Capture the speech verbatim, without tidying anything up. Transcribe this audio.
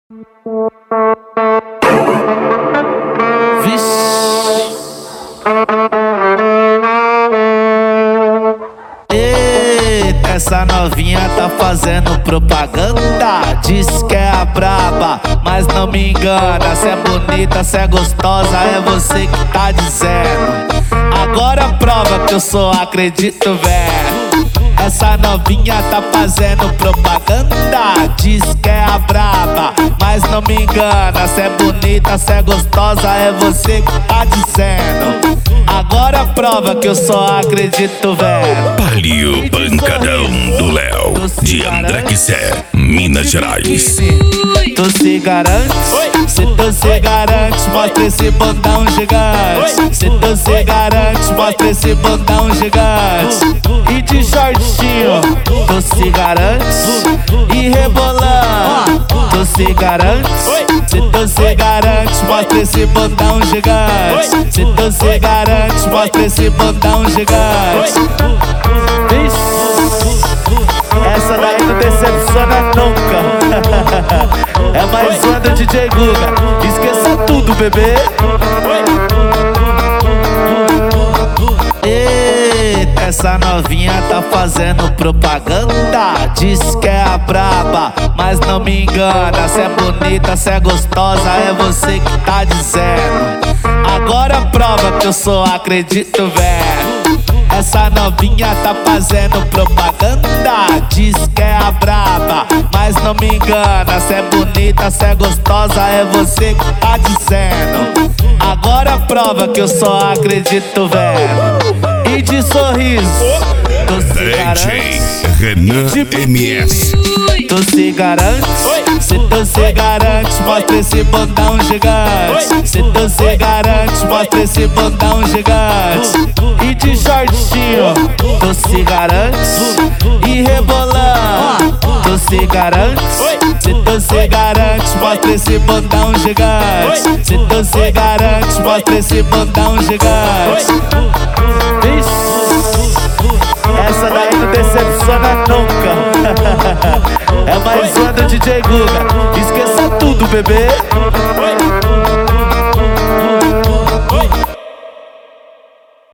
Eita, essa novinha tá fazendo propaganda. Diz que é a braba, mas não me engana. Se é bonita, se é gostosa, é você que tá dizendo. Agora prova que eu só acredito, velho. Essa novinha tá fazendo propaganda. Diz que é a braba, mas não me engana. Se é bonita, se é gostosa, é você que tá dizendo. Agora prova que eu só acredito, velho. Palio Pancadão do Léo, de André Quissé, Minas Gerais. Tu se garante, se tu se garante, mostra esse bundão gigante. Se tu se garante, mostra esse bundão gigante. E de shortinho, tu se garante, e rebolando, tu se garante. Se tu se garante, mostra esse bundão gigante. Se tu se garante, mostra esse bundão gigante. Essa daí não decepciona nunca. É mais uma do D J Guga. Esqueça tudo, bebê. Eita, essa novinha tá fazendo propaganda. Diz que é a braba, mas não me engana. Se é bonita, se é gostosa, é você que tá dizendo. Agora prova que eu só acredito, velho. Essa novinha tá fazendo propaganda. Diz que é a braba, mas não me engana. Se é bonita, se é gostosa, é você que tá dizendo. Agora prova que eu só acredito, velho. E de sorriso, tu se garante. Renan M S. Tu se garante, se tu se garante, mostra esse bundão gigante. Se tu se garante, mostra esse bundão gigante. E de shortinho, tu se garante, e rebolando, tu se garante. Se tu se garante, mostra esse bundão gigante. Se tu se garante, mostra esse bundão gigante. Essa daí não decepciona nunca. É mais uma do D J Guga. Esqueça tudo, bebê.